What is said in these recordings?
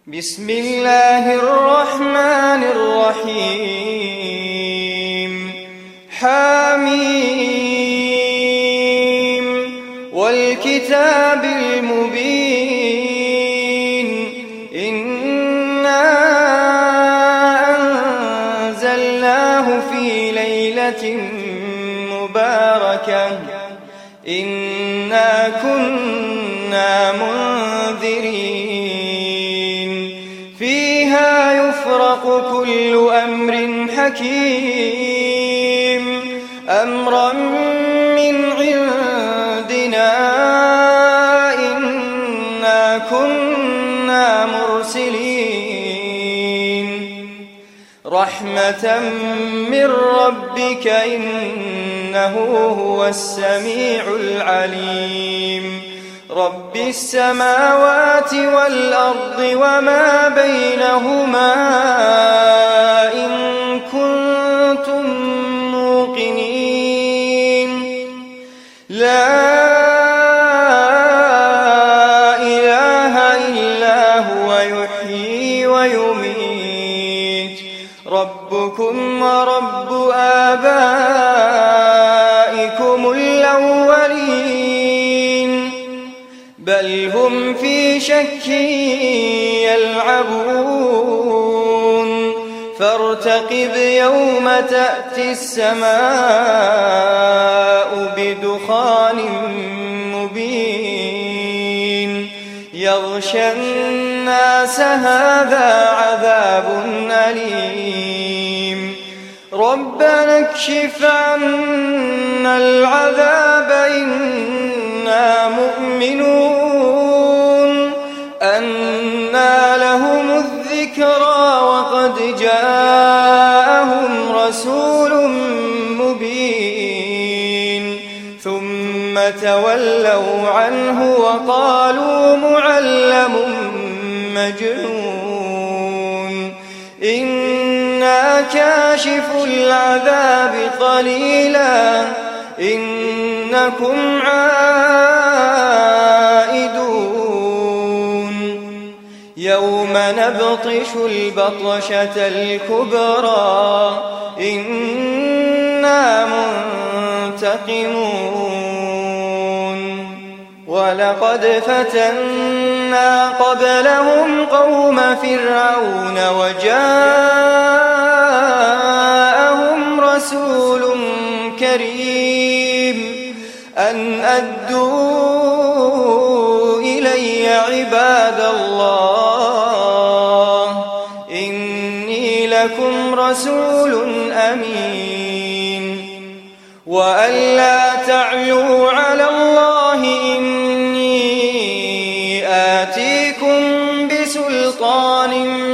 بسم الله الرحمن الرحيم حميم والكتاب المبين إنا أنزلناه في ليلة مباركة إنا كنا منذرين فيها يفرق كل أمر حكيم أمرا من عندنا إنا كنا مرسلين رحمة من ربك إنه هو السميع العليم رب السماوات والأرض وما بينهما إن كنتم موقنين لا إله إلا هو يحيي ويميت ربكم ورب آبائكم الأولين بل هم في شك يلعبون فارتقب يوم تأتي السماء بدخان مبين يغشى الناس هذا عذاب أليم ربنا اكشف عنا العذاب إنا مؤمنون أنى لهم الذكرى وقد جاءهم رسول مبين ثم تولوا عنه وقالوا معلم مجنون إنا كاشف العذاب قليلا إنكم عائدون يوم نبطش البطشة الكبرى إنا منتقمون ولقد فتنا قبلهم قوم فرعون وجاءهم رسول كريم أن أدوا إلي عباد الله إني لكم رسول أمين وأن لا تعلوا على الله إني آتيكم بسلطان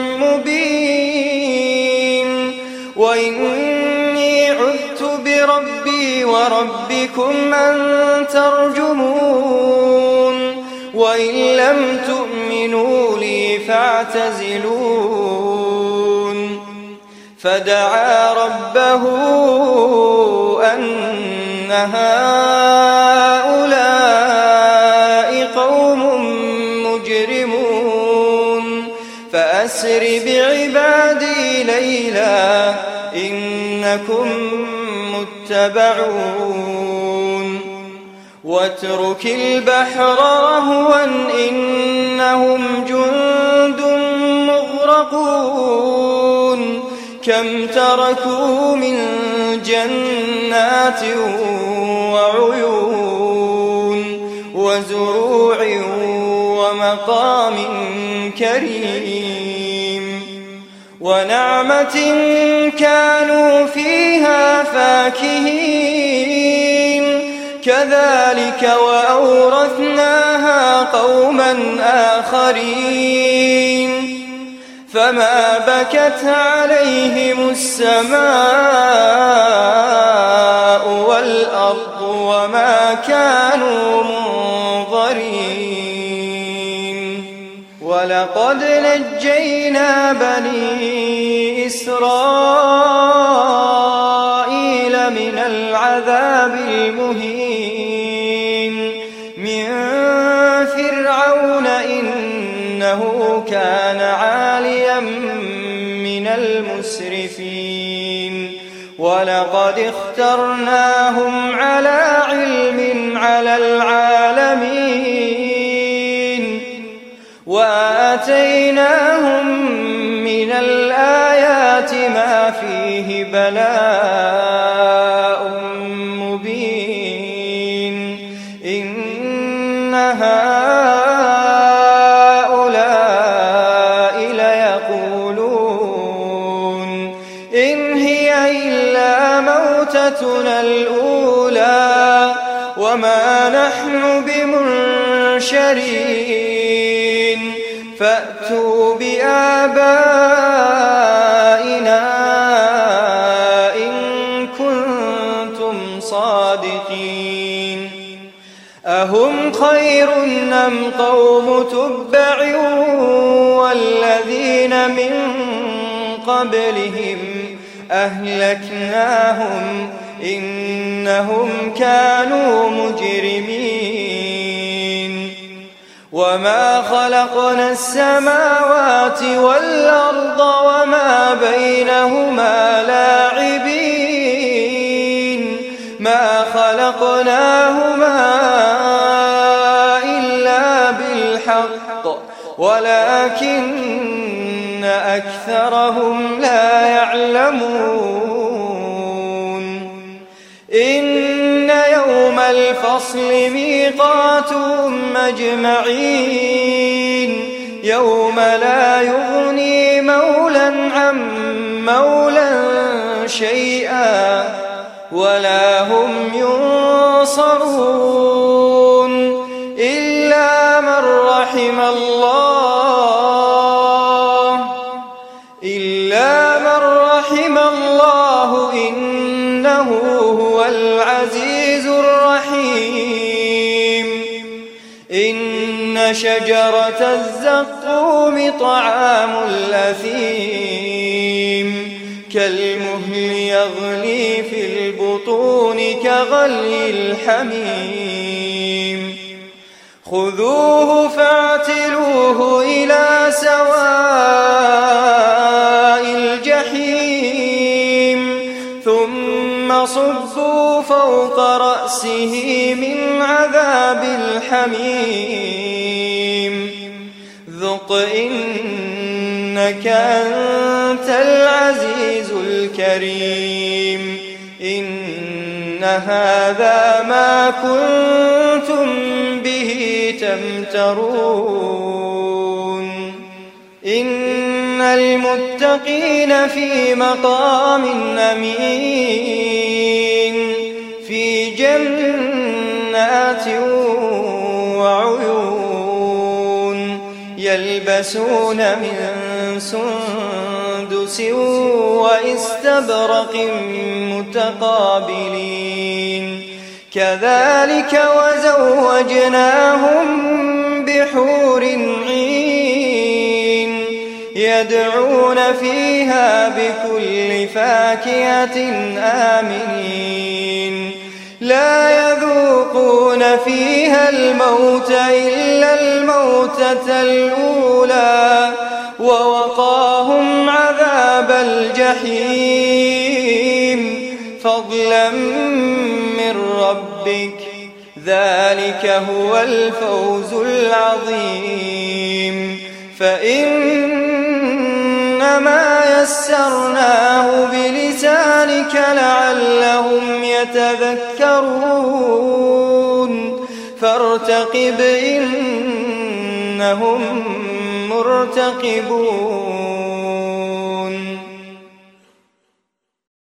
مبين وإني عذت بربي وربكم أن ترجمون وإن لم تؤمنوا لي فاعتزلون فدعا ربه أن هؤلاء قوم مجرمون فأسر بعبادي ليلا إنكم متبعون واترك البحر رهوا إنهم جند مغرقون كم تركوا من جنات وعيون وزروع ومقام كريم ونعمة كانوا فيها فاكهين كذلك وأورثناها قوما آخرين فما بكت عليهم السماء والأرض وما كانوا منظرين ولقد نجينا بني إسرائيل من العذاب المهين من فرعون إنه كان كان عاليا من المسرفين ولقد اخترناهم على علم على العالمين وآتيناهم من الآيات ما فيه بلاء مبين إن هؤلاء ليقولون إن هي إلا موتتنا الأولى وما نحن بمنشرين فأتوا بآبائنا إن كنتم صادقين أهم خير أم قوم تبع والذين من قبلهم أهلكناهم إنهم كانوا مجرمين وما خلقنا السماوات والأرض وما بينهما لاعبين ما خلقناهما إلا بالحق ولكن أكثرهم لا يعلمون إن يوم الفصل ميقاتهم أجمعين يوم لا يغني مولا عن مولا شيئا ولا هم ينصرون إلا من رحم الله إنه هو العزيز الرحيم إن شجرة الزقوم طعام الأثيم كالمهل يغلي في البطون كغلي الحميم خذوه فاعتلوه إلى سواء الجحيم ثم صبوا فوق رأسه من عذاب الحميم ذق إنك أنت العزيز الكريم إن هذا ما كنتم به تمترون إن المتقين في مقام أمين في جنات وعيون يلبسون من سندس وإستبرق متقابلين كذلك وزوجناهم بحور عين يدعون فيها بكل فاكهة آمنين لا يذوقون فيها الموت إلا الموتة الأولى ووقاهم عذاب الجحيم فضلا من ربك ذلك هو الفوز العظيم فإنما يسرناه بلسانك لعلهم يتذكرون فارتقب إنهم مرتقبون